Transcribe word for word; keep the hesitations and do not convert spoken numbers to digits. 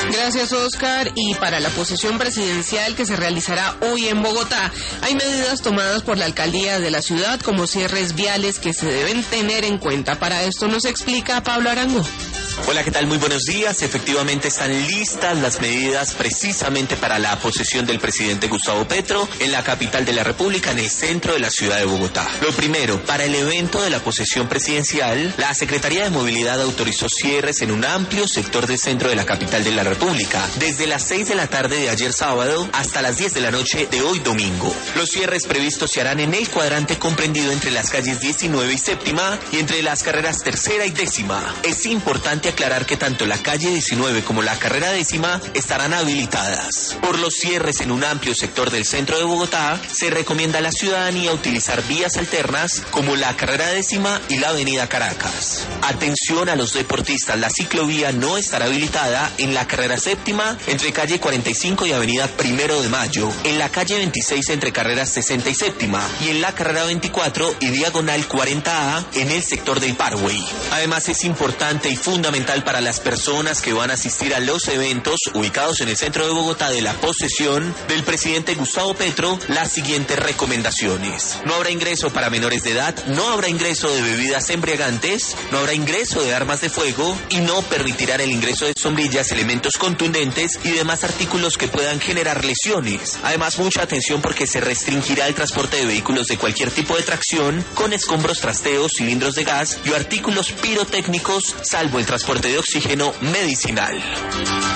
Gracias, Oscar. Y para la posesión presidencial que se realizará hoy en Bogotá, hay medidas tomadas por la alcaldía de la ciudad como cierres viales que se deben tener en cuenta. Para esto nos explica Pablo Arango. Hola, ¿qué tal? Muy buenos días. Efectivamente están listas las medidas precisamente para la posesión del presidente Gustavo Petro en la capital de la República, en el centro de la ciudad de Bogotá. Lo primero, para el evento de la posesión presidencial, la Secretaría de Movilidad autorizó cierres en un amplio sector del centro de la capital de la República, desde las seis de la tarde de ayer sábado hasta las diez de la noche de hoy domingo. Los cierres previstos se harán en el cuadrante comprendido entre las calles diecinueve y séptima y entre las carreras tercera y décima. Es importante aclarar que tanto la calle diecinueve como la carrera décima estarán habilitadas. Por los cierres en un amplio sector del centro de Bogotá, se recomienda a la ciudadanía utilizar vías alternas como la carrera décima y la avenida Caracas. Atención a los deportistas, la ciclovía no estará habilitada en la carrera séptima entre calle cuarenta y cinco y avenida Primero de Mayo, en la calle veintiséis entre carreras sesenta y séptima y en la carrera veinticuatro y diagonal cuarenta A en el sector del Parkway. Además, es importante y fundamental para las personas que van a asistir a los eventos ubicados en el centro de Bogotá de la posesión del presidente Gustavo Petro las siguientes recomendaciones. No habrá ingreso para menores de edad, no habrá ingreso de bebidas embriagantes, no habrá ingreso de armas de fuego y no permitirán el ingreso de sombrillas, elementos contundentes y demás artículos que puedan generar lesiones. Además, mucha atención porque se restringirá el transporte de vehículos de cualquier tipo de tracción con escombros, trasteos, cilindros de gas y artículos pirotécnicos, salvo el transporte de oxígeno medicinal.